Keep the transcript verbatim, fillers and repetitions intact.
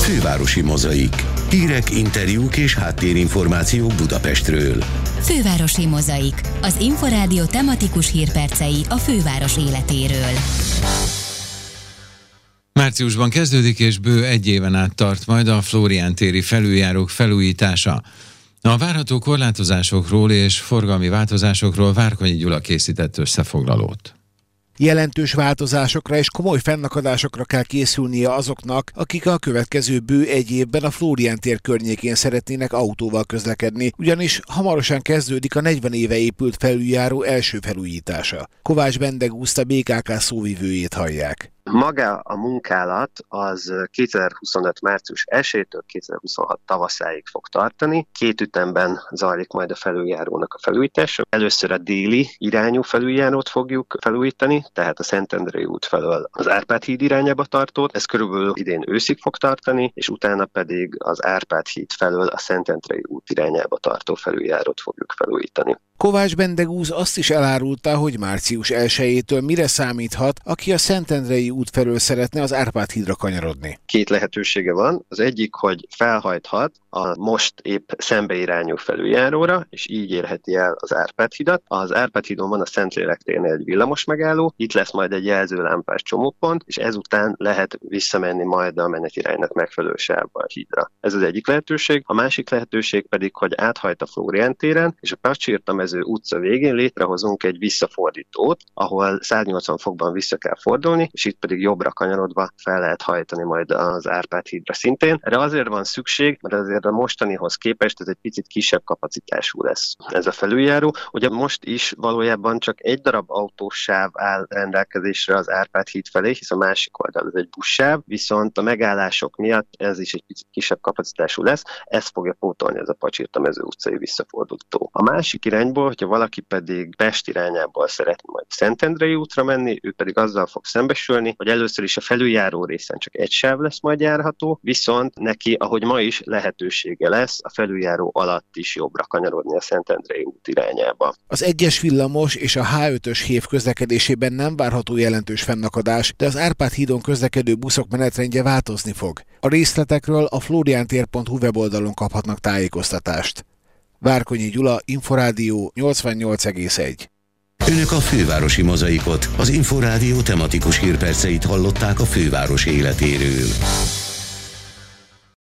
Fővárosi Mozaik. Hírek, interjúk és háttérinformációk Budapestről. Fővárosi Mozaik. Az Inforádió tematikus hírpercei a főváros életéről. Márciusban kezdődik és bő egy éven át tart majd a Flórián téri felüljárók felújítása. A várható korlátozásokról és forgalmi változásokról Várkonyi Gyula készített összefoglalót. Jelentős változásokra és komoly fennakadásokra kell készülnie azoknak, akik a következő bő egy évben a Flórián tér környékén szeretnének autóval közlekedni, ugyanis hamarosan kezdődik a negyven éve épült felüljáró első felújítása. Kovács Bendegúzt, a bé ká ká szóvivőjét hallják. Maga a munkálat az kétezer-huszonöt március elsejétől kétezer-huszonhat tavaszáig fog tartani. Két ütemben zajlik majd a felüljárónak a felújítása. Először a déli irányú felüljárót fogjuk felújítani, tehát a Szentendrei út felől az Árpád híd irányába tartót. Ez körülbelül idén őszig fog tartani, és utána pedig az Árpád híd felől a Szentendrei út irányába tartó felüljárót fogjuk felújítani. Kovács Bendegúz azt is elárulta, hogy március elsejétől mire számíthat, aki a Szentendrei út felől szeretne az Árpád hídra kanyarodni. Két lehetősége van. Az egyik, hogy felhajthat a most épp szembeirányú felüljáróra, és így érheti el az Árpád hidat. Az Árpád hídon van a Szentlélek térnél egy villamos megálló, itt lesz majd egy jelzőlámpás csomópont, és ezután lehet visszamenni majd a menetiránynak megfelelő sávba a hídra. Ez az egyik lehetőség. A másik lehetőség pedig, hogy áthajt a Flórián téren, és a Pacsirtamező utca végén létrehozunk egy visszafordítót, ahol száznyolcvan fokban vissza kell fordulni, és itt pedig jobbra kanyarodva fel lehet hajtani majd az Árpád hídra szintén. Erre azért van szükség, mert azért a mostanihoz képest ez egy picit kisebb kapacitású lesz ez a felüljáró. Ugye most is valójában csak egy darab autósáv áll rendelkezésre az Árpád híd felé, hisz a másik oldal ez egy buszsáv, viszont a megállások miatt ez is egy picit kisebb kapacitású lesz, ez fogja pótolni ez a Pacsirtamező utcai visszaforduló. A másik irányból, hogyha valaki pedig Pest irányából szeretne majd Szentendrei útra menni, ő pedig azzal fog szembesülni, hogy először is a felüljáró részen csak egy sáv lesz majd járható, viszont neki, ahogy ma is, lehetősége lesz a felüljáró alatt is jobbra kanyarodni a Szentendrei út irányába. Az egyes villamos és a há ötös hév közlekedésében nem várható jelentős fennakadás, de az Árpád hídon közlekedő buszok menetrendje változni fog. A részletekről a floriantér pont hu weboldalon kaphatnak tájékoztatást. Várkonyi Gyula, Inforádió nyolcvannyolc egész egy. Önök a Fővárosi Mozaikot, az Inforádió tematikus hírperceit hallották a főváros életéről.